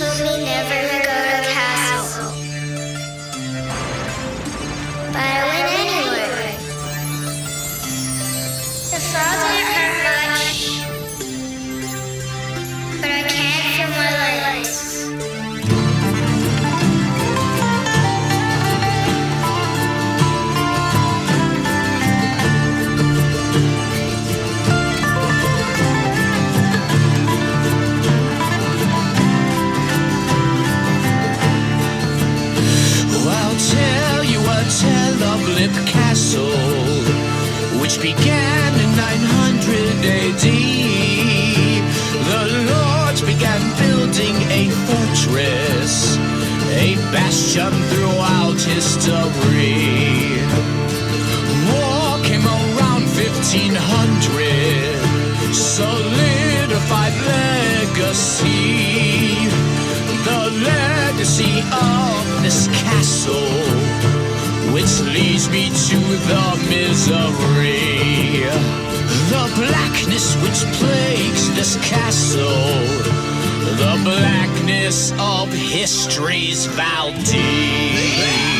told me never to go to the castle. But I went anyway. The fall didn't hurt much, but I can't feel my legs. Lip Castle, which began in 900 AD. The lords began building a fortress, a bastion throughout history. War came around 1500, solidified legacy. The legacy of this castle, which leads me to the misery. The blackness which plagues this castle, the blackness of history's foul deed.